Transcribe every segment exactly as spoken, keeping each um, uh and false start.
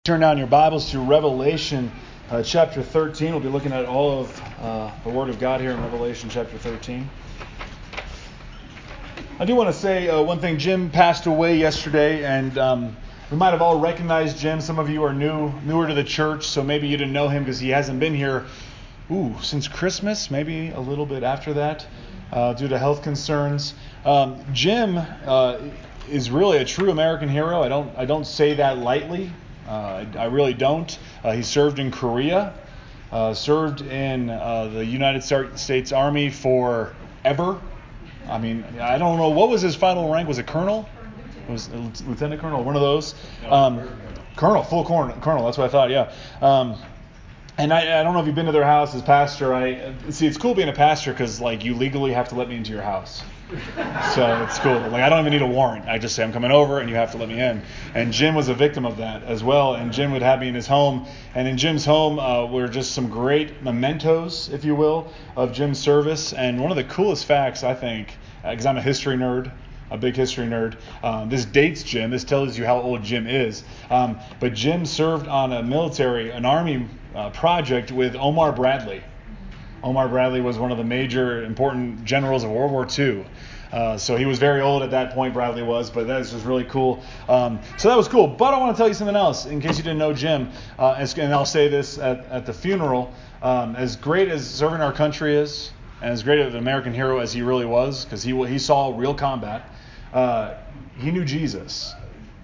Turn down your Bibles to Revelation uh, chapter thirteen. We'll be looking at all of uh, the Word of God here in Revelation chapter thirteen. I do want to say uh, one thing. Jim passed away yesterday, and um, we might have all recognized Jim. Some of you are new, newer to the church, so maybe you didn't know him because he hasn't been here ooh, since Christmas, maybe a little bit after that, uh, due to health concerns. Um, Jim uh, is really a true American hero. I don't, I don't say that lightly. Uh, I, I really don't. Uh, he served in Korea, uh, served in uh, the United States Army forever. I mean, I don't know. What was his final rank? Was it colonel? It was lieutenant colonel, one of those. Um, colonel, full colonel, colonel. That's what I thought, yeah. Um, and I, I don't know if you've been to their house as pastor. I see, it's cool being a pastor because like you legally have to let me into your house. So it's cool. Like I don't even need a warrant. I just say I'm coming over and you have to let me in. And Jim was a victim of that as well. And Jim would have me in his home. And in Jim's home uh, were just some great mementos, if you will, of Jim's service. And one of the coolest facts, I think, because uh, I'm a history nerd, a big history nerd. Um, this dates Jim. This tells you how old Jim is. Um, but Jim served on a military, an army uh, project with Omar Bradley. Omar Bradley was one of the major important generals of World War Two. Uh, so he was very old at that point, Bradley was, but that was just really cool. Um, so that was cool. But I want to tell you something else, in case you didn't know Jim, uh, as, and I'll say this at, at the funeral, um, as great as serving our country is, and as great of an American hero as he really was, because he he saw real combat, uh, he knew Jesus.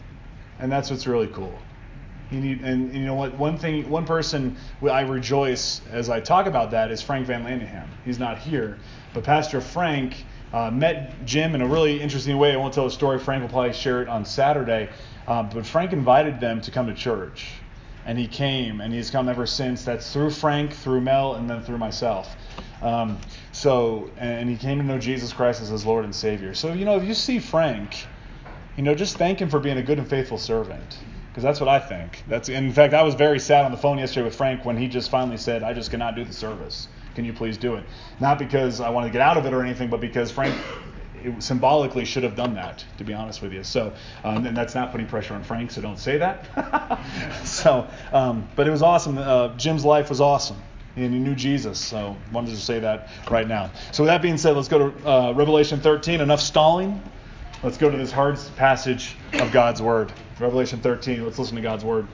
And that's what's really cool. You need, and, and you know what? One thing, one person I rejoice as I talk about that is Frank Van Landingham. He's not here, but Pastor Frank uh, met Jim in a really interesting way. I won't tell the story. Frank will probably share it on Saturday. Uh, but Frank invited them to come to church, and he came, and he's come ever since. That's through Frank, through Mel, and then through myself. Um, so, and he came to know Jesus Christ as his Lord and Savior. So, you know, if you see Frank, you know, just thank him for being a good and faithful servant. Because that's what I think. That's in fact, I was very sad on the phone yesterday with Frank when he just finally said, I just cannot do the service. Can you please do it? Not because I wanted to get out of it or anything, but because Frank it symbolically should have done that, to be honest with you. So, um, and that's not putting pressure on Frank, so don't say that. so, um, but it was awesome. Uh, Jim's life was awesome. And he knew Jesus, so wanted to say that right now. So with that being said, let's go to uh, Revelation thirteen. Enough stalling. Let's go to this hard passage of God's Word. Revelation thirteen. Let's listen to God's Word.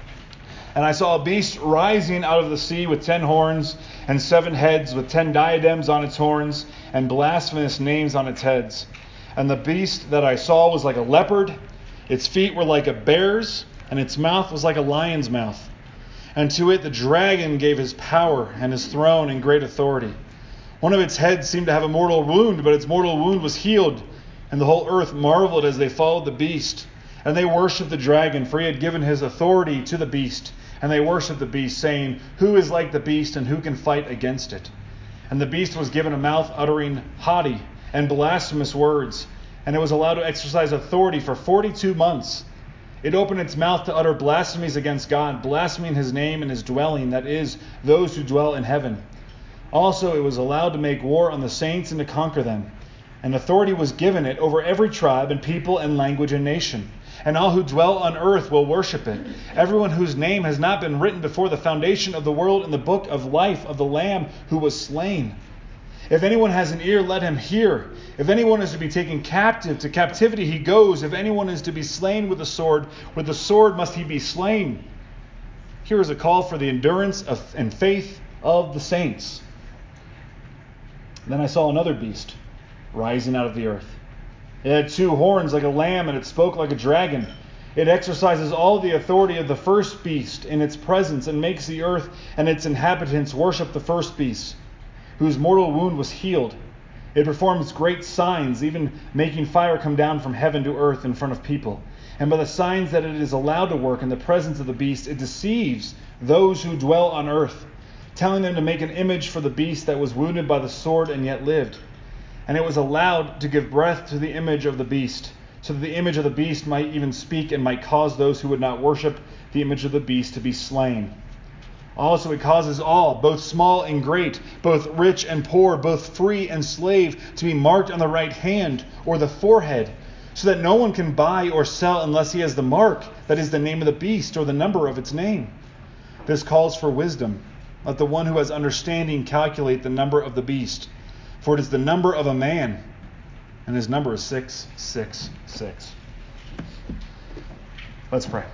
And I saw a beast rising out of the sea with ten horns and seven heads, with ten diadems on its horns and blasphemous names on its heads. And the beast that I saw was like a leopard. Its feet were like a bear's, and its mouth was like a lion's mouth. And to it the dragon gave his power and his throne and great authority. One of its heads seemed to have a mortal wound, but its mortal wound was healed. And the whole earth marveled as they followed the beast. And they worshipped the dragon, for he had given his authority to the beast. And they worshipped the beast, saying, Who is like the beast, and who can fight against it? And the beast was given a mouth uttering haughty and blasphemous words. And it was allowed to exercise authority for forty-two months. It opened its mouth to utter blasphemies against God, blaspheming his name and his dwelling, that is, those who dwell in heaven. Also it was allowed to make war on the saints and to conquer them. And authority was given it over every tribe and people and language and nation. And all who dwell on earth will worship it. Everyone whose name has not been written before the foundation of the world in the book of life of the Lamb who was slain. If anyone has an ear, let him hear. If anyone is to be taken captive, to captivity he goes. If anyone is to be slain with the sword, with the sword must he be slain. Here is a call for the endurance of, and faith of the saints. Then I saw another beast rising out of the earth. It had two horns like a lamb, and it spoke like a dragon. It exercises all the authority of the first beast in its presence, and makes the earth and its inhabitants worship the first beast, whose mortal wound was healed. It performs great signs, even making fire come down from heaven to earth in front of people. And by the signs that it is allowed to work in the presence of the beast, it deceives those who dwell on earth, telling them to make an image for the beast that was wounded by the sword and yet lived. And it was allowed to give breath to the image of the beast, so that the image of the beast might even speak and might cause those who would not worship the image of the beast to be slain. Also it causes all, both small and great, both rich and poor, both free and slave, to be marked on the right hand or the forehead, so that no one can buy or sell unless he has the mark, that is the name of the beast or the number of its name. This calls for wisdom. Let the one who has understanding calculate the number of the beast, for it is the number of a man, and his number is six six six. Let's pray.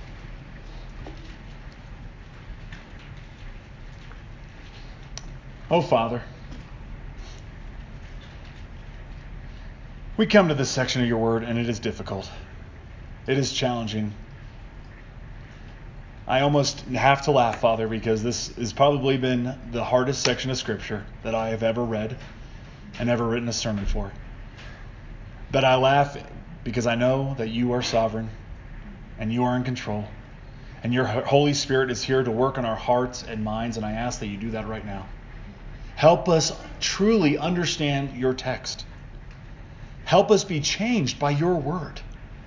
Oh, Father, we come to this section of your word, and it is difficult. It is challenging. I almost have to laugh, Father, because this has probably been the hardest section of Scripture that I have ever read and ever written a sermon for. But I laugh because I know that you are sovereign and you are in control. And your Holy Spirit is here to work on our hearts and minds, and I ask that you do that right now. Help us truly understand your text. Help us be changed by your word.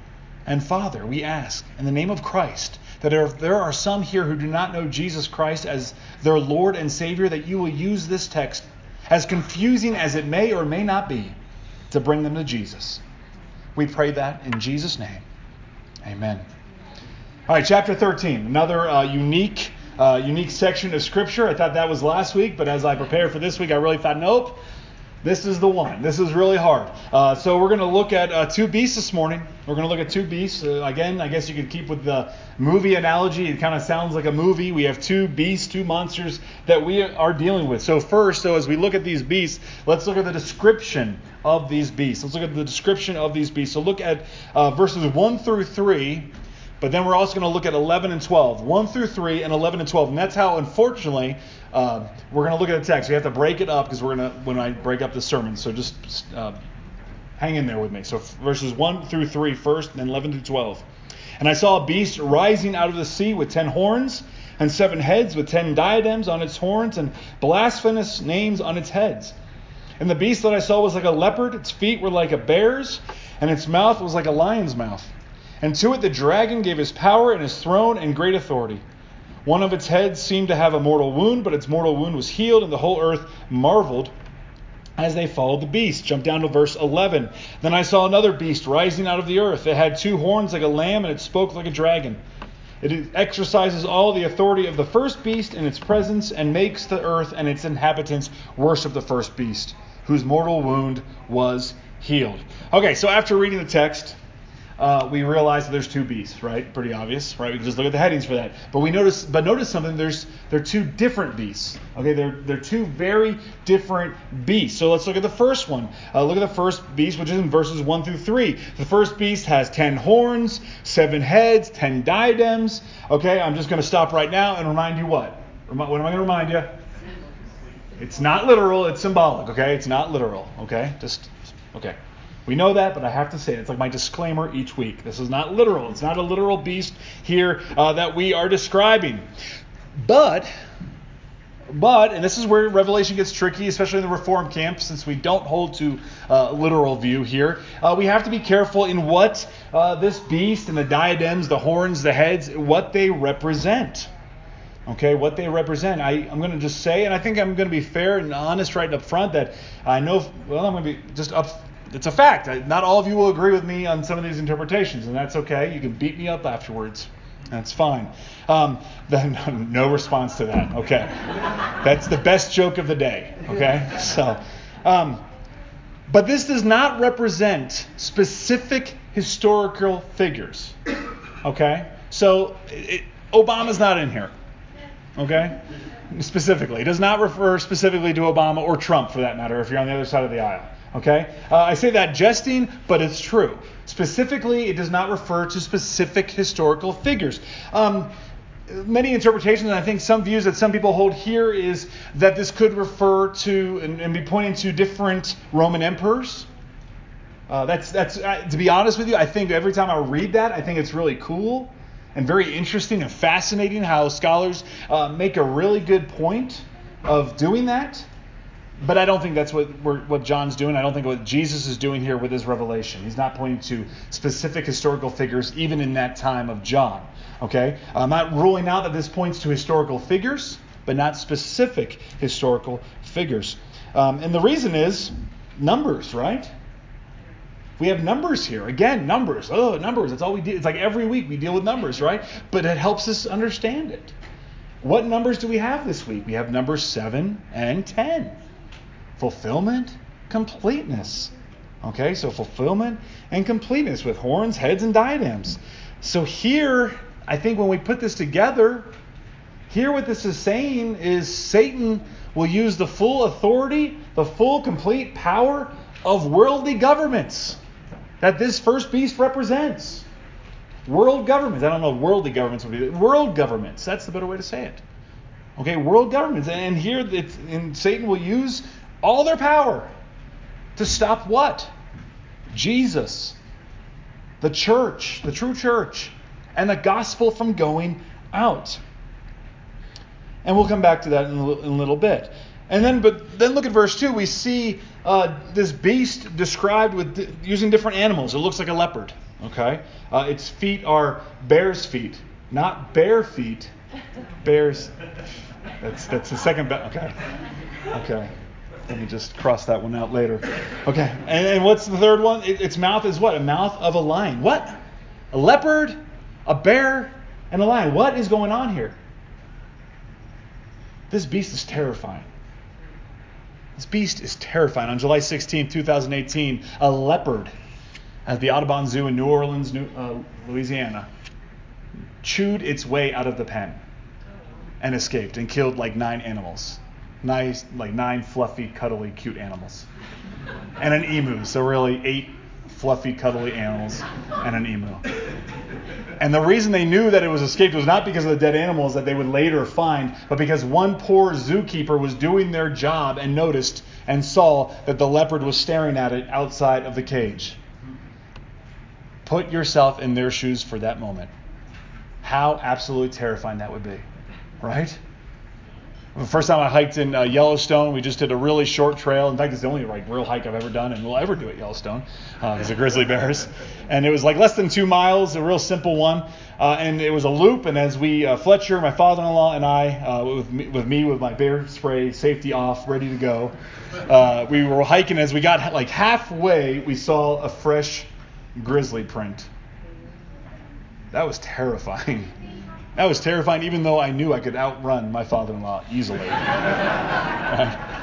And Father, we ask in the name of Christ that if there are some here who do not know Jesus Christ as their Lord and Savior, that you will use this text, as confusing as it may or may not be, to bring them to Jesus. We pray that in Jesus' name. Amen. All right, chapter thirteen, another uh, unique Uh, unique section of Scripture. I thought that was last week, but as I prepared for this week, I really thought, nope, this is the one. This is really hard. Uh, so we're going to look at uh, two beasts this morning. We're going to look at two beasts. Uh, again, I guess you could keep with the movie analogy. It kind of sounds like a movie. We have two beasts, two monsters that we are dealing with. So first, so as we look at these beasts, let's look at the description of these beasts. Let's look at the description of these beasts. So look at uh, verses one through three. But then we're also going to look at eleven and twelve. one through three and eleven and twelve. And that's how, unfortunately, uh, we're going to look at the text. We have to break it up because we're going to, when I break up the sermon. So just uh, hang in there with me. So verses one through three first, and then eleven through twelve. And I saw a beast rising out of the sea with ten horns and seven heads, with ten diadems on its horns and blasphemous names on its heads. And the beast that I saw was like a leopard. Its feet were like a bear's, and its mouth was like a lion's mouth. And to it the dragon gave his power and his throne and great authority. One of its heads seemed to have a mortal wound, but its mortal wound was healed, and the whole earth marveled as they followed the beast. Jump down to verse eleven. Then I saw another beast rising out of the earth. It had two horns like a lamb, and it spoke like a dragon. It exercises all the authority of the first beast in its presence, and makes the earth and its inhabitants worship the first beast, whose mortal wound was healed. Okay, so after reading the text, Uh, we realize that there's two beasts, right? Pretty obvious, right? We can just look at the headings for that. But we notice, but notice something. There's they're two different beasts. Okay, they're they're two very different beasts. So let's look at the first one. Uh, look at the first beast, which is in verses one through three. The first beast has ten horns, seven heads, ten diadems. Okay, I'm just going to stop right now and remind you what? Remi- what am I going to remind you? It's not literal. It's symbolic. Okay, it's not literal. Okay, just okay. We know that, but I have to say it. It's like my disclaimer each week. This is not literal. It's not a literal beast here uh, that we are describing. But, but, and this is where Revelation gets tricky, especially in the Reformed camp, since we don't hold to a uh, literal view here. Uh, we have to be careful in what uh, this beast and the diadems, the horns, the heads, what they represent. Okay, what they represent. I, I'm going to just say, and I think I'm going to be fair and honest right up front, that I know, well, I'm going to be just up. It's a fact. Not all of you will agree with me on some of these interpretations, and that's okay. You can beat me up afterwards. That's fine. Um, then no response to that. Okay. That's the best joke of the day. Okay. So, um, but this does not represent specific historical figures. Okay. So it, Obama's not in here. Okay. Specifically, it does not refer specifically to Obama or Trump, for that matter, if you're on the other side of the aisle. Okay, uh, I say that jesting, but it's true. Specifically, it does not refer to specific historical figures. Um, many interpretations, and I think some views that some people hold here, is that this could refer to and, and be pointing to different Roman emperors. Uh, that's that's uh, to be honest with you, I think every time I read that, I think it's really cool and very interesting and fascinating how scholars uh, make a really good point of doing that. But I don't think that's what we're, what John's doing. I don't think what Jesus is doing here with his revelation. He's not pointing to specific historical figures, even in that time of John. Okay, I'm not ruling out that this points to historical figures, but not specific historical figures. Um, and the reason is numbers, right? We have numbers here. Again, numbers. Oh, numbers. That's all we do. It's like every week we deal with numbers, right? But it helps us understand it. What numbers do we have this week? We have numbers seven and ten. Fulfillment, completeness. Okay, so fulfillment and completeness with horns, heads, and diadems. So here, I think when we put this together, here what this is saying is Satan will use the full authority, the full complete power of worldly governments that this first beast represents. World governments. I don't know if worldly governments would be. World governments. That's the better way to say it. Okay, world governments. And here, it's, and Satan will use all their power to stop what? Jesus, the church, the true church, and the gospel from going out. And we'll come back to that in a little, in a little bit. And then, but then look at verse two. We see uh, this beast described with using different animals. It looks like a leopard. Okay, uh, its feet are bear's feet, not bare feet. Bears. That's that's the second. Be- okay, okay. Let me just cross that one out later. Okay, and, and what's the third one? It, its mouth is what? A mouth of a lion. What? A leopard, a bear, and a lion. What is going on here? This beast is terrifying. This beast is terrifying. On July sixteenth, twenty eighteen, a leopard at the Audubon Zoo in New Orleans, New, uh, Louisiana, chewed its way out of the pen and escaped and killed like nine animals. Nice, like nine fluffy, cuddly, cute animals. And an emu. So really eight fluffy, cuddly animals and an emu. And the reason they knew that it was escaped was not because of the dead animals that they would later find, but because one poor zookeeper was doing their job and noticed and saw that the leopard was staring at it outside of the cage. Put yourself in their shoes for that moment. How absolutely terrifying that would be, right? The first time I hiked in uh, Yellowstone, we just did a really short trail. In fact, it's the only like real hike I've ever done and will ever do at Yellowstone because uh, of grizzly bears. And it was like less than two miles, a real simple one. Uh, and it was a loop. And as we, uh, Fletcher, my father-in-law, and I, uh, with, me, with me with my bear spray, safety off, ready to go, uh, we were hiking. As we got like halfway, we saw a fresh grizzly print. That was terrifying. That was terrifying, even though I knew I could outrun my father-in-law easily. Right?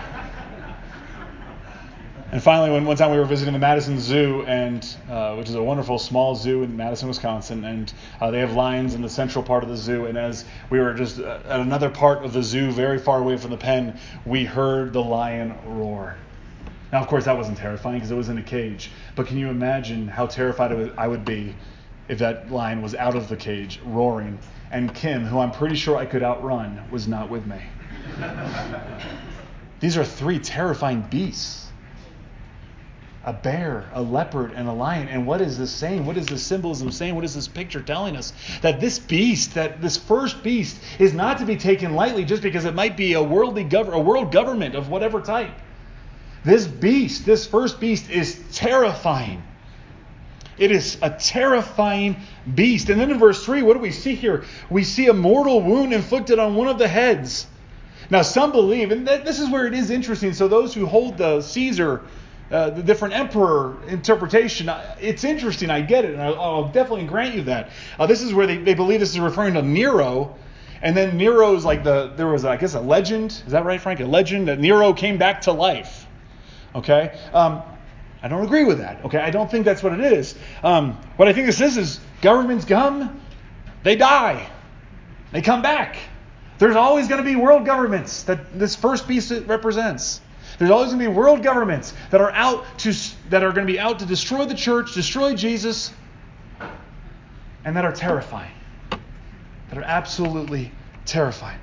And finally, when one time we were visiting the Madison Zoo, and uh, which is a wonderful small zoo in Madison, Wisconsin, and uh, they have lions in the central part of the zoo. And as we were just uh, at another part of the zoo, very far away from the pen, we heard the lion roar. Now, of course, that wasn't terrifying because it was in a cage. But can you imagine how terrified I would be if that lion was out of the cage, roaring, and Kim, who I'm pretty sure I could outrun, was not with me? These are three terrifying beasts. A bear, a leopard, and a lion. And what is this saying? What is this symbolism saying? What is this picture telling us? That this beast, that this first beast, is not to be taken lightly just because it might be a worldly gov- a world government of whatever type. This beast, this first beast, is terrifying. It is a terrifying beast. And then in verse three, what do we see here? We see a mortal wound inflicted on one of the heads. Now, some believe, and this is where it is interesting. So those who hold the Caesar, uh, the different emperor interpretation, it's interesting. I get it, and I'll, I'll definitely grant you that. Uh, this is where they, they believe this is referring to Nero. And then Nero's like the, there was, I guess, a legend. Is that right, Frank? A legend that Nero came back to life. Okay? Um, I don't agree with that. Okay, I don't think that's what it is. Um, what I think this is is governments come, they die, they come back. There's always going to be world governments that this first beast represents. There's always going to be world governments that are out to that are going to be out to destroy the church, destroy Jesus, and that are terrifying. That are absolutely terrifying.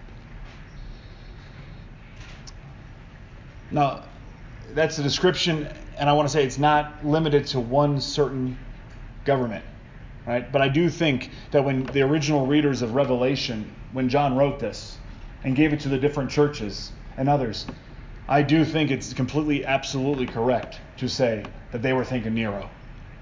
Now, that's a description. And I want to say it's not limited to one certain government, right? But I do think that when the original readers of Revelation, when John wrote this and gave it to the different churches and others, I do think it's completely, absolutely correct to say that they were thinking Nero.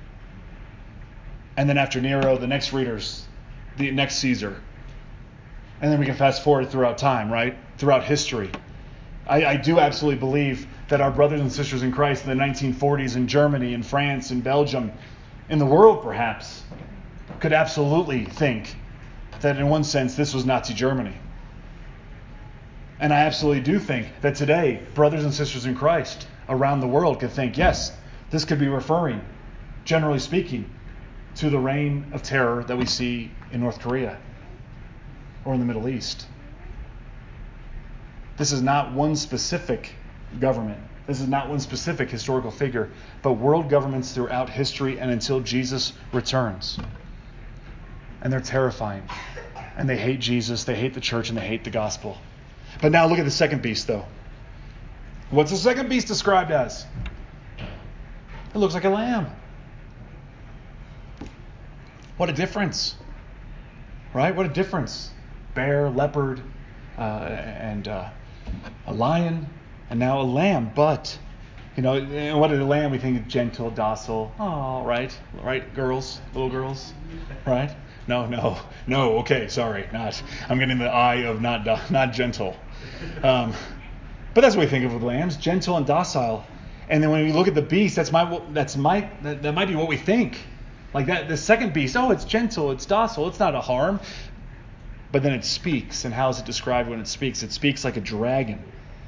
And then after Nero, the next readers, the next Caesar. And then we can fast forward throughout time, right? Throughout history. I, I do absolutely believe that our brothers and sisters in Christ in the nineteen forties in Germany, in France, in Belgium, in the world perhaps, could absolutely think that in one sense this was Nazi Germany. And I absolutely do think that today, brothers and sisters in Christ around the world could think, yes, this could be referring, generally speaking, to the reign of terror that we see in North Korea or in the Middle East. This is not one specific government. This is not one specific historical figure, but world governments throughout history and until Jesus returns. And they're terrifying. And they hate Jesus, they hate the church, and they hate the gospel. But now look at the second beast, though. What's the second beast described as? It looks like a lamb. What a difference. Right? What a difference. Bear, leopard, uh, and uh, a lion, and now a lamb. But, you know, and what is a lamb? We think of gentle, docile. Oh, right? Right, girls? Little girls? Right? No, no, no. Okay, sorry. Not. I'm getting the eye of not do, not gentle. Um, but that's what we think of with lambs, gentle and docile. And then when we look at the beast, that's my that's my that, that might be what we think. Like that, the second beast. Oh, it's gentle, it's docile, it's not a harm. But then it speaks, and how is it described when it speaks? It speaks like a dragon.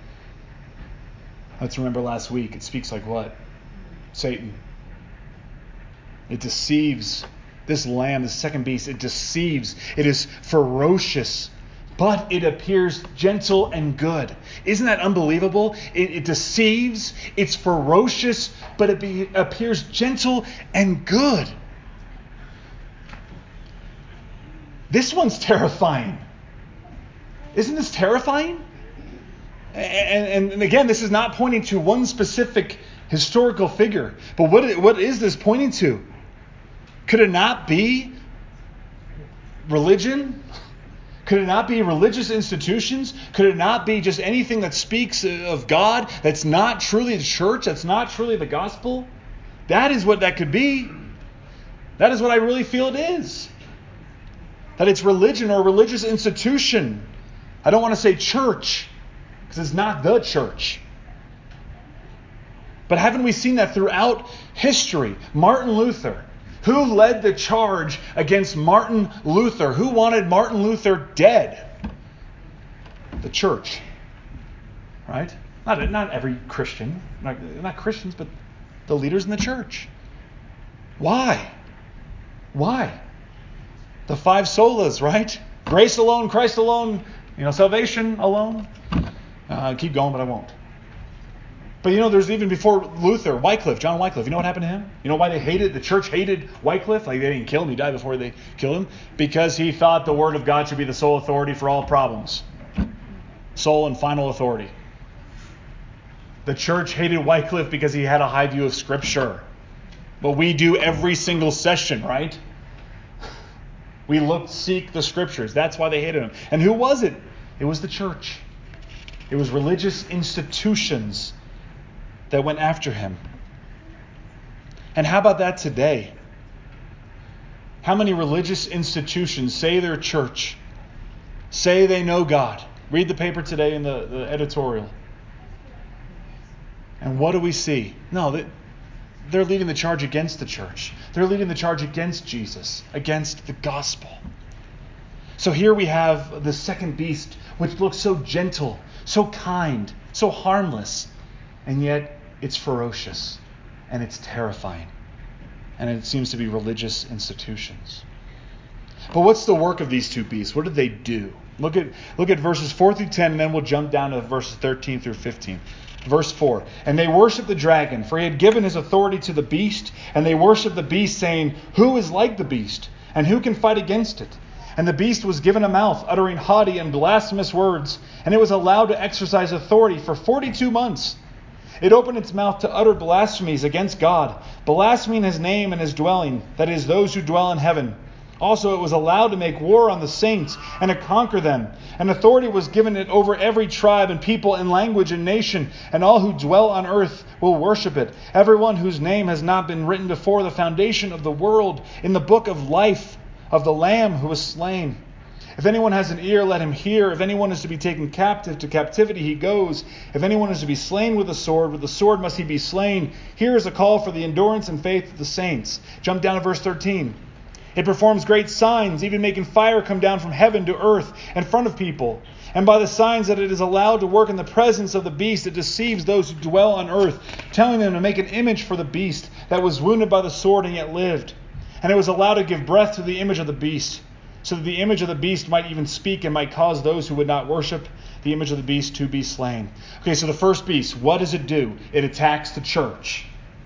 Let's remember last week. It speaks like what? Satan. It deceives. This lamb, the second beast, it deceives. It is ferocious, but it appears gentle and good. Isn't that unbelievable? It, it deceives, it's ferocious, but it be, appears gentle and good. This one's terrifying. Isn't this terrifying? And, and, and again, this is not pointing to one specific historical figure. But what, what is this pointing to? Could it not be religion? Could it not be religious institutions? Could it not be just anything that speaks of God that's not truly the church, that's not truly the gospel? That is what that could be. That is what I really feel it is. That it's religion or a religious institution. I don't want to say church, because it's not the church. But haven't we seen that throughout history? Martin Luther. Who led the charge against Martin Luther? Who wanted Martin Luther dead? The church. Right? Not, not every Christian. Not, not Christians, but the leaders in the church. Why? Why? The five solas, right? Grace alone, Christ alone, you know, salvation alone. Uh, keep going, but I won't. But you know, there's even before Luther, Wycliffe, John Wycliffe. You know what happened to him? You know why they hated, the church hated Wycliffe? Like they didn't kill him, he died before they killed him. Because he thought the word of God should be the sole authority for all problems. Sole and final authority. The church hated Wycliffe because he had a high view of Scripture. But we do every single session, right? We look, seek the Scriptures. That's why they hated him. And who was it? It was the church. It was religious institutions that went after him. And how about that today? How many religious institutions say they're church, say they know God? Read the paper today in the, the editorial. And what do we see? No, they, they're leading the charge against the church. They're leading the charge against Jesus, against the gospel. So here we have the second beast, which looks so gentle, so kind, so harmless, and yet it's ferocious and it's terrifying. And it seems to be religious institutions. But what's the work of these two beasts? What did they do? Look at look at verses four through ten, and then we'll jump down to verses thirteen through fifteen. Verse four. And they worshipped the dragon, for he had given his authority to the beast, and they worshipped the beast, saying, Who is like the beast, and who can fight against it? And the beast was given a mouth, uttering haughty and blasphemous words, and it was allowed to exercise authority for forty-two months. It opened its mouth to utter blasphemies against God, blaspheming his name and his dwelling, that is, those who dwell in heaven. Also it was allowed to make war on the saints and to conquer them. And authority was given it over every tribe and people and language and nation, and all who dwell on earth will worship it. Everyone whose name has not been written before the foundation of the world in the book of life of the Lamb who was slain. If anyone has an ear, let him hear. If anyone is to be taken captive, to captivity he goes. If anyone is to be slain with a sword, with the sword must he be slain. Here is a call for the endurance and faith of the saints. Jump down to verse thirteen. It performs great signs, even making fire come down from heaven to earth in front of people. And by the signs that it is allowed to work in the presence of the beast, it deceives those who dwell on earth, telling them to make an image for the beast that was wounded by the sword and yet lived. And it was allowed to give breath to the image of the beast, so that the image of the beast might even speak and might cause those who would not worship the image of the beast to be slain. Okay, so the first beast, what does it do? It attacks the church.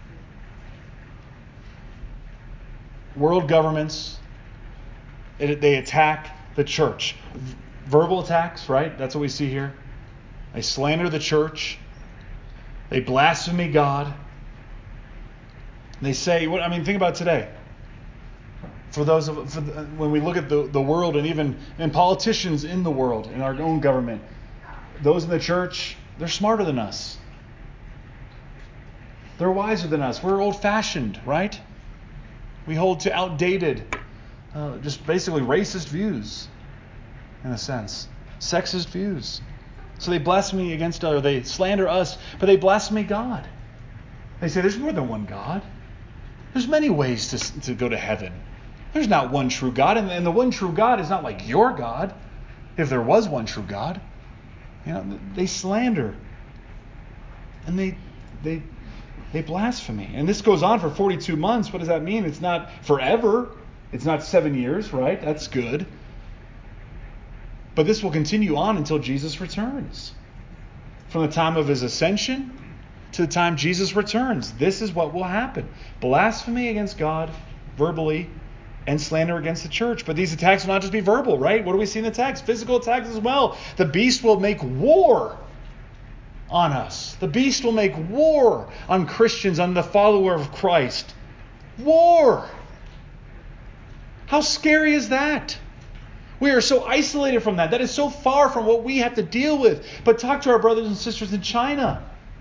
World governments, it, they attack the church. V- verbal attacks, right? That's what we see here. They slander the church. They blaspheme God. They say, what I mean, think about today. For those of, for the, when we look at the, the world and even and politicians in the world, in our own government, those in the church, they're smarter than us. They're wiser than us. We're old-fashioned, right? We hold to outdated, uh, just basically racist views, in a sense. Sexist views. So they blaspheme against us, or they slander us, but they blaspheme God. They say there's more than one God. There's many ways to, to go to heaven. There's not one true God, and, and the one true God is not like your God, if there was one true God. You know, they slander. And they they They blaspheme. And this goes on for forty-two months. What does that mean? It's not forever. It's not seven years, right? That's good. But this will continue on until Jesus returns. From the time of his ascension to the time Jesus returns, this is what will happen. Blasphemy against God verbally and slander against the church. But these attacks will not just be verbal, right? What do we see in the text? Physical attacks as well. The beast will make war on us. The beast will make war on Christians, on the follower of Christ. War! How scary is that? We are so isolated from that. That is so far from what we have to deal with. But talk to our brothers and sisters in China.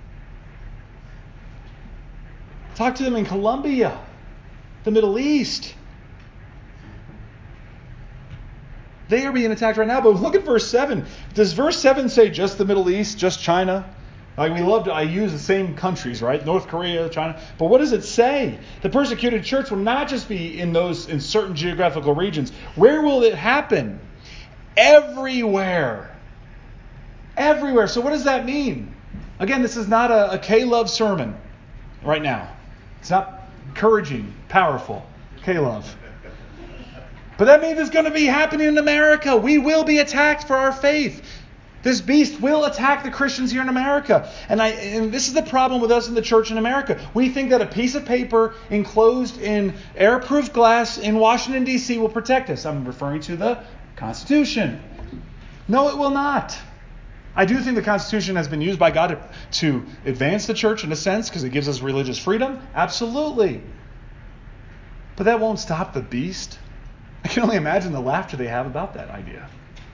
Talk to them in Colombia, the Middle East. They are being attacked right now. But look at verse seven. Does verse seven say just the Middle East, just China? Like we love to, I use the same countries, right? North Korea, China. But what does it say? The persecuted church will not just be in those in certain geographical regions. Where will it happen? Everywhere. Everywhere. So what does that mean? Again, this is not a, a K-Love sermon right now. It's not encouraging, powerful. K-Love. But that means it's going to be happening in America. We will be attacked for our faith. This beast will attack the Christians here in America. And, I, and this is the problem with us in the church in America. We think that a piece of paper enclosed in airproof glass in Washington, D C will protect us. I'm referring to the Constitution. No, it will not. I do think the Constitution has been used by God to, to advance the church in a sense because it gives us religious freedom. Absolutely. But that won't stop the beast. I can only imagine the laughter they have about that idea.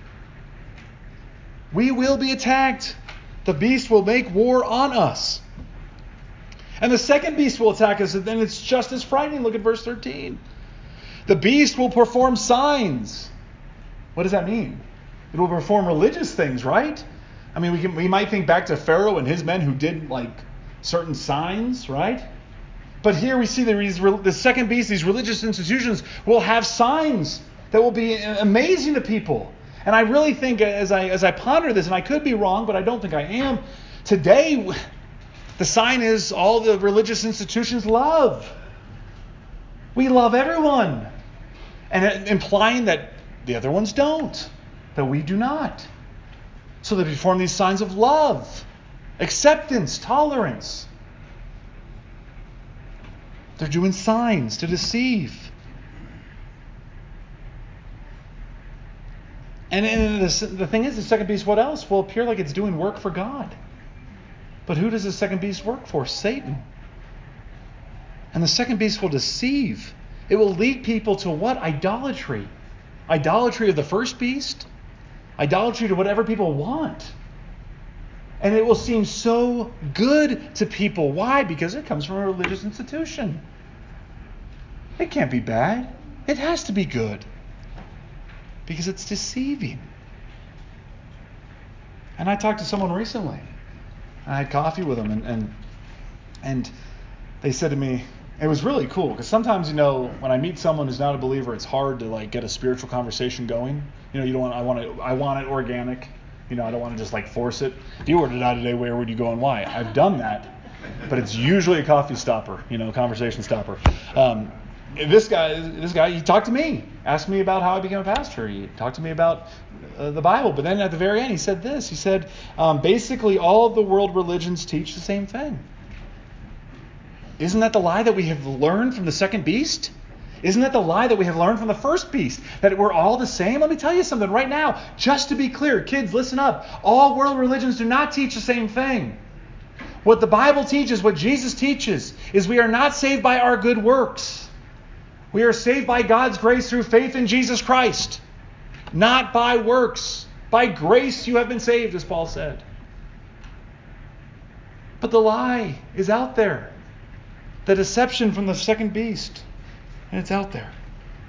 We will be attacked. The beast will make war on us. And the second beast will attack us, and then it's just as frightening. Look at verse thirteen. The beast will perform signs. What does that mean? It will perform religious things, right? I mean, we can we might think back to Pharaoh and his men who did like certain signs, right? But here we see these, the second beast, these religious institutions, will have signs that will be amazing to people. And I really think as I as I ponder this, and I could be wrong, but I don't think I am, today the sign is all the religious institutions love. We love everyone. And implying that the other ones don't, that we do not. So they perform these signs of love, acceptance, tolerance. They're doing signs to deceive. And, and the, the thing is, the second beast, what else? Will appear like it's doing work for God. But who does the second beast work for? Satan. And the second beast will deceive. It will lead people to what? Idolatry. Idolatry of the first beast. Idolatry to whatever people want. And it will seem so good to people. Why? Because it comes from a religious institution. It can't be bad. It has to be good. because it's deceiving. And I talked to someone recently. I had coffee with them, and and, and they said to me, it was really cool, because sometimes, you know, when I meet someone who's not a believer, it's hard to like get a spiritual conversation going. You know, you don't want, I want it, I want it organic. You know, I don't want to just like force it. If you were to die today, where would you go and why? I've done that, but it's usually a coffee stopper, you know, conversation stopper. Um, this guy, this guy, he talked to me, asked me about how I became a pastor. He talked to me about uh, the Bible, but then at the very end, he said this. He said, um, basically, all of the world religions teach the same thing. Isn't that the lie that we have learned from the second beast? Isn't that the lie that we have learned from the first beast? That we're all the same? Let me tell you something right now. Just to be clear, kids, listen up. All world religions do not teach the same thing. What the Bible teaches, what Jesus teaches, is we are not saved by our good works. We are saved by God's grace through faith in Jesus Christ. Not by works. By grace you have been saved, as Paul said. But the lie is out there. The deception from the second beast. And it's out there.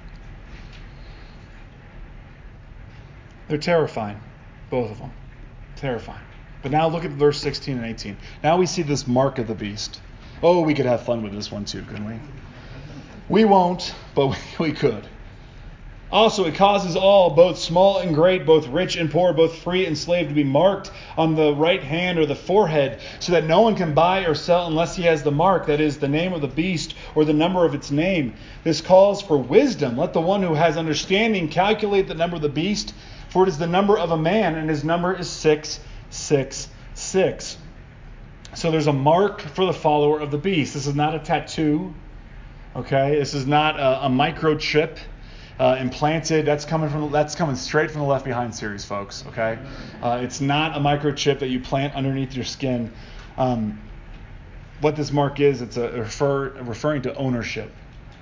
They're terrifying. Both of them. Terrifying. But now look at verse sixteen and eighteen. Now we see this mark of the beast. Oh, we could have fun with this one too, couldn't we? We won't, but we, we could. Also, it causes all, both small and great, both rich and poor, both free and slave, to be marked on the right hand or the forehead, so that no one can buy or sell unless he has the mark, that is, the name of the beast or the number of its name. This calls for wisdom. Let the one who has understanding calculate the number of the beast, for it is the number of a man, and his number is six six six. So there's a mark for the follower of the beast. This is not a tattoo. Okay, this is not a, a microchip. Uh, implanted. That's coming from. That's coming straight from the Left Behind series, folks. Okay, uh, it's not a microchip that you plant underneath your skin. Um, what this mark is, it's a refer, referring to ownership.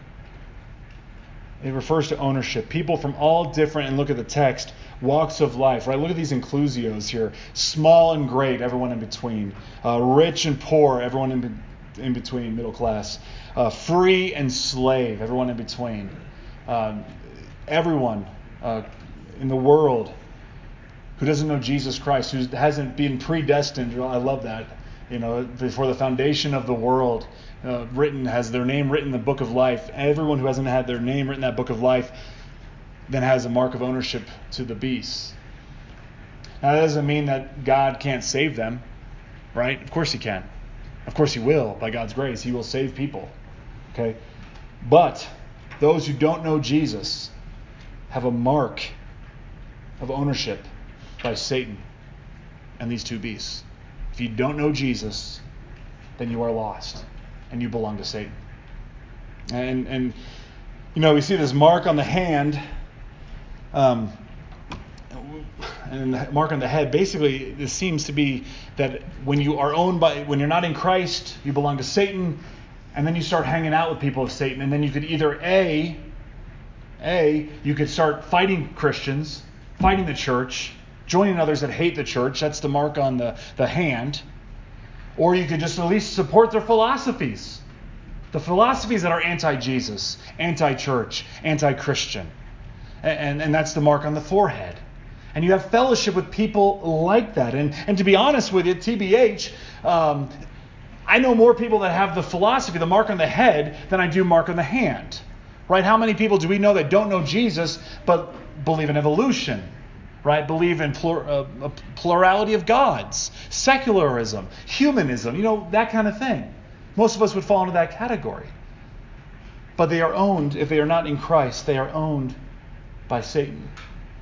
It refers to ownership. People from all different, and look at the text, walks of life. Right. Look at these inclusios here. Small and great, everyone in between. Uh, rich and poor, everyone in, be- in between. Middle class. Uh, free and slave, everyone in between. Um, everyone uh, in the world who doesn't know Jesus Christ, who hasn't been predestined, I love that, you know, before the foundation of the world, uh, written, has their name written in the book of life. Everyone who hasn't had their name written in that book of life then has a mark of ownership to the beast. Now, that doesn't mean that God can't save them, right? Of course he can. Of course he will, by God's grace. He will save people, okay? But those who don't know Jesus have a mark of ownership by Satan and these two beasts. If you don't know Jesus, then you are lost and you belong to Satan. And, and you know, we see this mark on the hand um, and the mark on the head. Basically, this seems to be that when you are owned by, when you're not in Christ, you belong to Satan, and then you start hanging out with people of Satan, and then you could either A, A, you could start fighting Christians, fighting the church, joining others that hate the church. That's the mark on the, the hand. Or you could just at least support their philosophies. The philosophies that are anti-Jesus, anti-church, anti-Christian. And, and, and that's the mark on the forehead. And you have fellowship with people like that. And, and to be honest with you, T B H, um, I know more people that have the philosophy, the mark on the head, than I do mark on the hand. Right? How many people do we know that don't know Jesus but believe in evolution? Right? Believe in plur, uh, a plurality of gods, secularism, humanism, you know, that kind of thing. Most of us would fall into that category. But they are owned, if they are not in Christ, they are owned by Satan.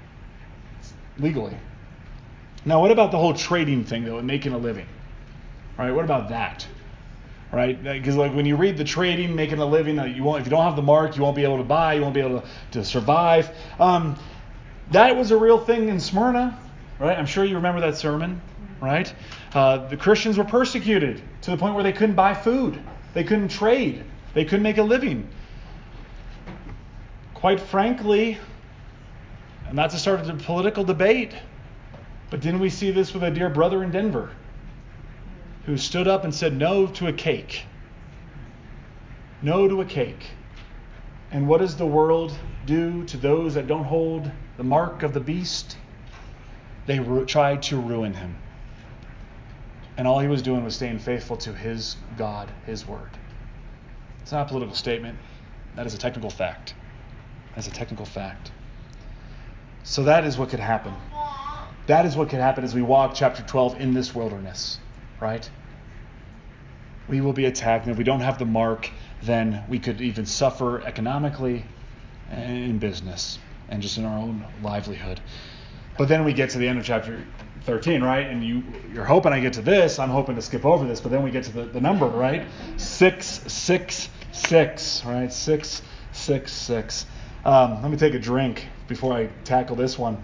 Legally. Now, what about the whole trading thing, though, and making a living? Right? What about that? Right? Because like when you read the trading, making a living, you won't, if you don't have the mark, you won't be able to buy, you won't be able to, to survive. Um, that was a real thing in Smyrna, right? I'm sure you remember that sermon, right? Uh, the Christians were persecuted to the point where they couldn't buy food. They couldn't trade. They couldn't make a living. Quite frankly, not to start a political debate, but didn't we see this with a dear brother in Denver who stood up and said no to a cake? No to a cake. And what does the world do to those that don't hold the mark of the beast, they ru- tried to ruin him. And all he was doing was staying faithful to his God, his word. It's not a political statement. That is a technical fact. That's a technical fact. So that is what could happen. That is what could happen as we walk chapter twelve in this wilderness, right? We will be attacked, and if we don't have the mark, then we could even suffer economically and in business and just in our own livelihood. But then we get to the end of chapter thirteen, right? And you, you're hoping I get to this. I'm hoping to skip over this, but then we get to the, the number, right? Six, six, six, right? Six, six, six. Um, let me take a drink before I tackle this one.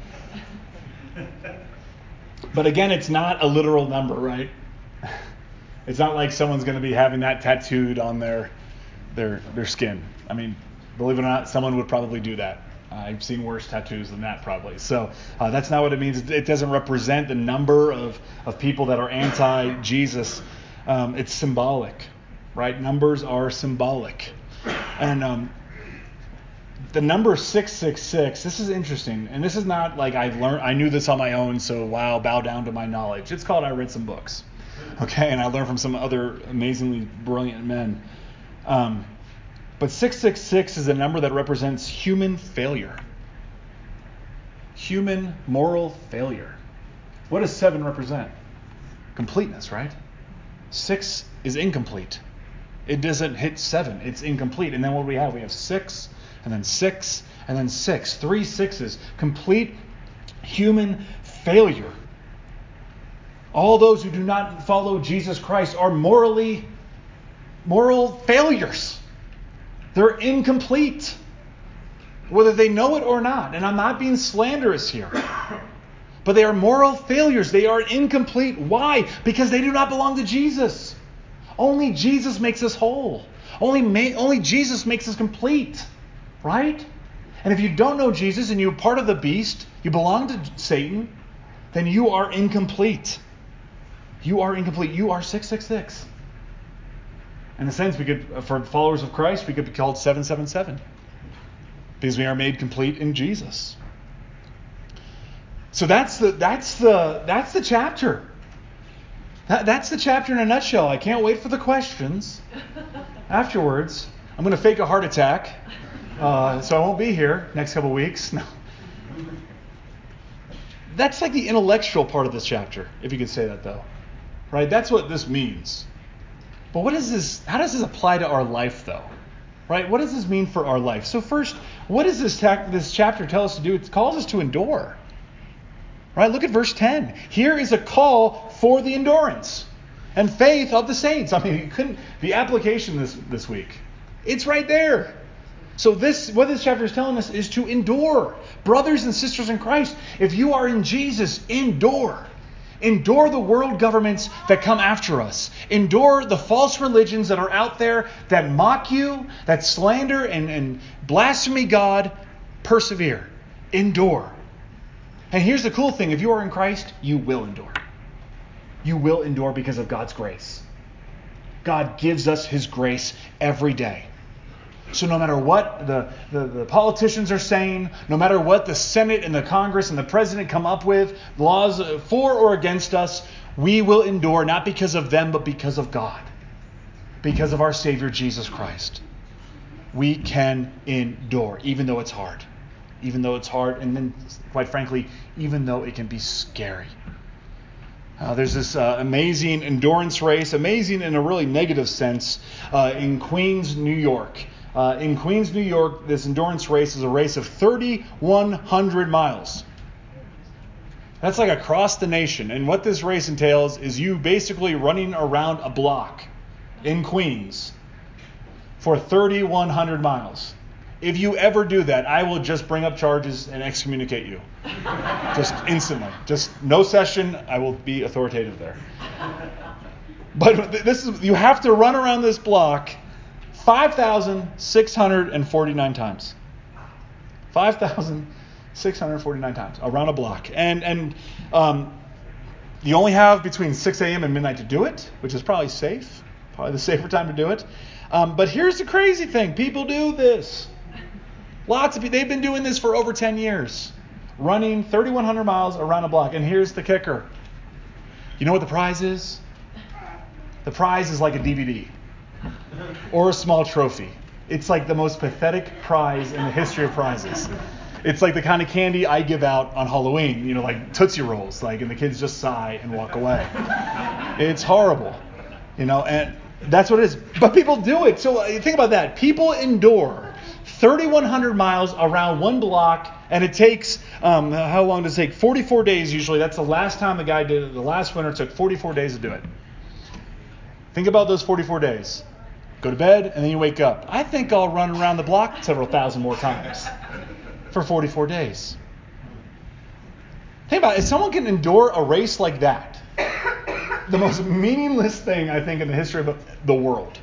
But again, it's not a literal number, right? It's not like someone's going to be having that tattooed on their their their skin. I mean, believe it or not, someone would probably do that. Uh, I've seen worse tattoos than that probably. So uh, that's not what it means. It doesn't represent the number of, of people that are anti-Jesus. Um, it's symbolic, right? Numbers are symbolic. And um, the number six six six, this is interesting. And this is not like I learned, I knew this on my own, so wow, bow down to my knowledge. It's called I read some books. Okay, and I learned from some other amazingly brilliant men. Um, but six six six is a number that represents human failure. Human moral failure. What does seven represent? Completeness, right? Six is incomplete. It doesn't hit seven. It's incomplete. And then what do we have? We have six, and then six, and then six. Three sixes. Complete human failure. All those who do not follow Jesus Christ are morally, moral failures. They're incomplete, whether they know it or not. And I'm not being slanderous here. But they are moral failures. They are incomplete. Why? Because they do not belong to Jesus. Only Jesus makes us whole. Only, ma- only Jesus makes us complete. Right? And if you don't know Jesus and you're part of the beast, you belong to Satan, then you are incomplete. You are incomplete. You are six six six. In a sense, we could, for followers of Christ, we could be called seven seven seven. Because we are made complete in Jesus. So that's the that's the that's the chapter. That, that's the chapter in a nutshell. I can't wait for the questions afterwards. I'm going to fake a heart attack, uh, so I won't be here next couple weeks. No. That's like the intellectual part of this chapter, if you could say that, though. Right? That's what this means. But what is this? How does this apply to our life, though? Right? What does this mean for our life? So first, what does this ta- this chapter tell us to do? It calls us to endure. Right? Look at verse ten. Here is a call for the endurance and faith of the saints. I mean, you couldn't. The application this this week, it's right there. So this, what this chapter is telling us, is to endure, brothers and sisters in Christ. If you are in Jesus, endure. Endure the world governments that come after us. Endure the false religions that are out there that mock you, that slander and, and blaspheme God. Persevere. Endure. And here's the cool thing. If you are in Christ, you will endure. You will endure because of God's grace. God gives us His grace every day. So no matter what the, the, the politicians are saying, no matter what the Senate and the Congress and the President come up with, laws for or against us, we will endure, not because of them, but because of God. Because of our Savior, Jesus Christ. We can endure, even though it's hard. Even though it's hard, and then, quite frankly, even though it can be scary. Uh, there's this uh, amazing endurance race, amazing in a really negative sense, uh, in Queens, New York. Uh, in Queens, New York, this endurance race is a race of thirty-one hundred miles. That's like across the nation. And what this race entails is you basically running around a block in Queens for thirty-one hundred miles. If you ever do that, I will just bring up charges and excommunicate you. Just instantly. Just no session. I will be authoritative there. But this is you have to run around this block five thousand six hundred forty-nine times. five thousand six hundred forty-nine times around a block. And and um, you only have between six a.m. and midnight to do it, which is probably safe. Probably the safer time to do it. Um, but here's the crazy thing. People do this. Lots of people. They've been doing this for over ten years. running thirty-one hundred miles around a block. And here's the kicker. You know what the prize is? The prize is like a D V D or a small trophy. It's like the most pathetic prize in the history of prizes. It's like the kind of candy I give out on Halloween, you know, like Tootsie Rolls, like, and the kids just sigh and walk away. It's horrible, you know, and that's what it is. But people do it. So think about that. People endure thirty-one hundred miles around one block, and it takes, um, how long does it take? forty-four days usually. That's the last time the guy did it. The last winter, it took forty-four days to do it. Think about those forty-four days. Go to bed, and then you wake up. I think I'll run around the block several thousand more times for forty-four days. Think about it. If someone can endure a race like that, the most meaningless thing, I think, in the history of the world,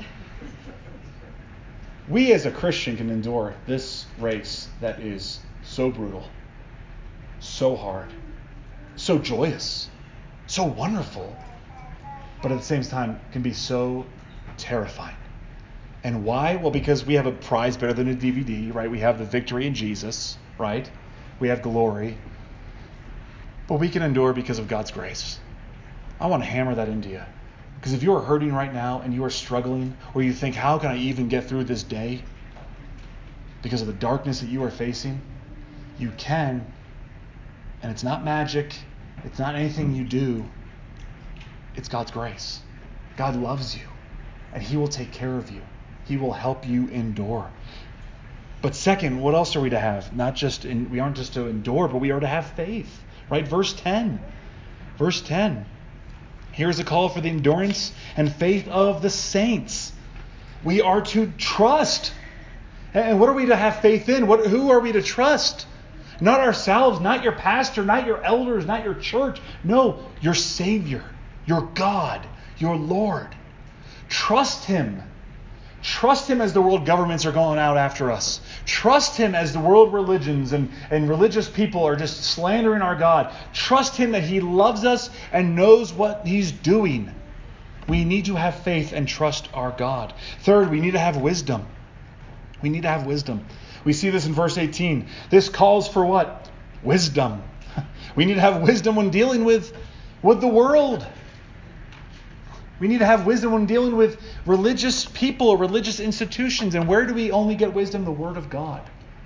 we as a Christian can endure this race that is so brutal, so hard, so joyous, so wonderful, but at the same time can be so terrifying. And why? Well, because we have a prize better than a D V D, right? We have the victory in Jesus, right? We have glory. But we can endure because of God's grace. I want to hammer that into you. Because if you are hurting right now and you are struggling, or you think, how can I even get through this day? Because of the darkness that you are facing, you can. And it's not magic. It's not anything you do. It's God's grace. God loves you. And He will take care of you. He will help you endure. But second, what else are we to have? Not just in, we aren't just to endure, but we are to have faith. Right? Verse ten. Verse ten. Here's a call for the endurance and faith of the saints. We are to trust. And what are we to have faith in? What, who are we to trust? Not ourselves, not your pastor, not your elders, not your church. No, your Savior, your God, your Lord. Trust Him. Trust Him as the world governments are going out after us. Trust Him as the world religions and, and religious people are just slandering our God. Trust Him that He loves us and knows what He's doing. We need to have faith and trust our God. Third, we need to have wisdom. We need to have wisdom. We see this in verse eighteen. This calls for what? Wisdom. We need to have wisdom when dealing with, with the world. We need to have wisdom when dealing with religious people or religious institutions. And where do we only get wisdom? The Word of God.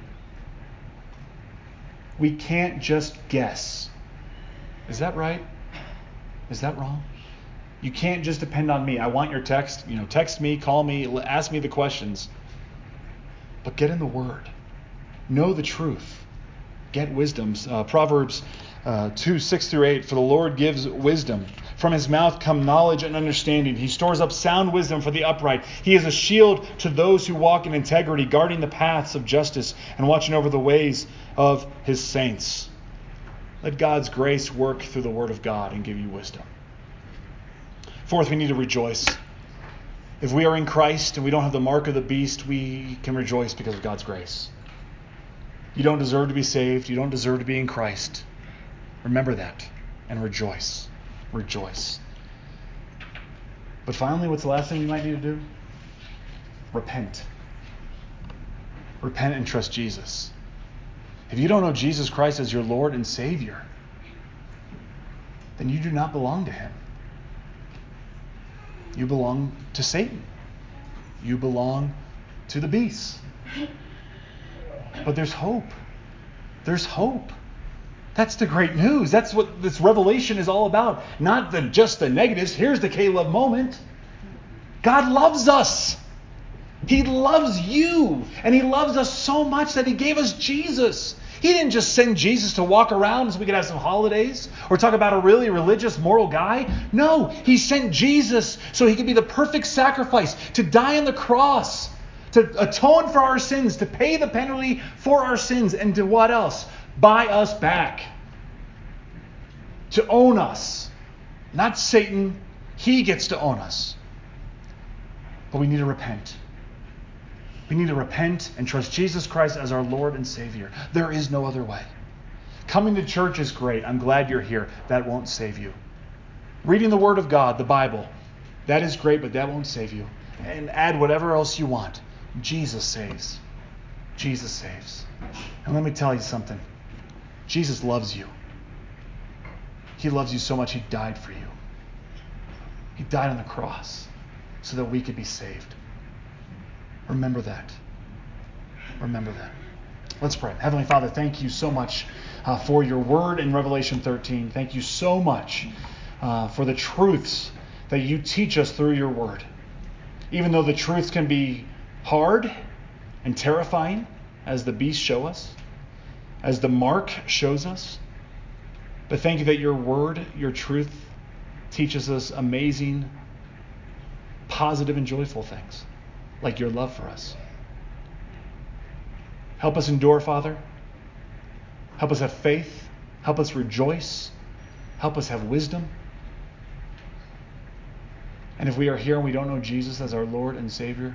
We can't just guess. Is that right? Is that wrong? You can't just depend on me. I want your text. You know, text me, call me, ask me the questions. But get in the Word. Know the truth. Get wisdom. Uh, Proverbs uh, two, six through eight. For the Lord gives wisdom. From His mouth come knowledge and understanding. He stores up sound wisdom for the upright. He is a shield to those who walk in integrity, guarding the paths of justice and watching over the ways of His saints. Let God's grace work through the Word of God and give you wisdom. Fourth, we need to rejoice. If we are in Christ and we don't have the mark of the beast, we can rejoice because of God's grace. You don't deserve to be saved. You don't deserve to be in Christ. Remember that and rejoice. Rejoice. But finally, what's the last thing you might need to do? Repent. Repent and trust Jesus. If you don't know Jesus Christ as your Lord and Savior, then you do not belong to Him. You belong to Satan. You belong to the beast. But there's hope. There's hope. That's the great news. That's what this revelation is all about. Not the, just the negatives. Here's the K-Love moment. God loves us. He loves you. And He loves us so much that He gave us Jesus. He didn't just send Jesus to walk around so we could have some holidays or talk about a really religious, moral guy. No, He sent Jesus so He could be the perfect sacrifice, to die on the cross, to atone for our sins, to pay the penalty for our sins, and to what else? Buy us back. To own us. Not Satan. He gets to own us. But we need to repent. We need to repent and trust Jesus Christ as our Lord and Savior. There is no other way. Coming to church is great. I'm glad you're here. That won't save you. Reading the Word of God, the Bible, that is great, but that won't save you. And add whatever else you want. Jesus saves. Jesus saves. And let me tell you something. Jesus loves you. He loves you so much he died for you. He died on the cross so that we could be saved. Remember that. Remember that. Let's pray. Heavenly Father, thank you so much uh, for your word in Revelation thirteen. Thank you so much uh, for the truths that you teach us through your word. Even though the truths can be hard and terrifying, as the beasts show us, as the mark shows us. But thank you that your word, your truth, teaches us amazing, positive, and joyful things, like your love for us. Help us endure, Father. Help us have faith. Help us rejoice. Help us have wisdom. And if we are here and we don't know Jesus as our Lord and Savior,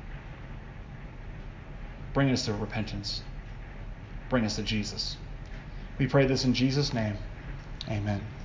bring us to repentance. Bring us to Jesus. We pray this in Jesus' name. Amen.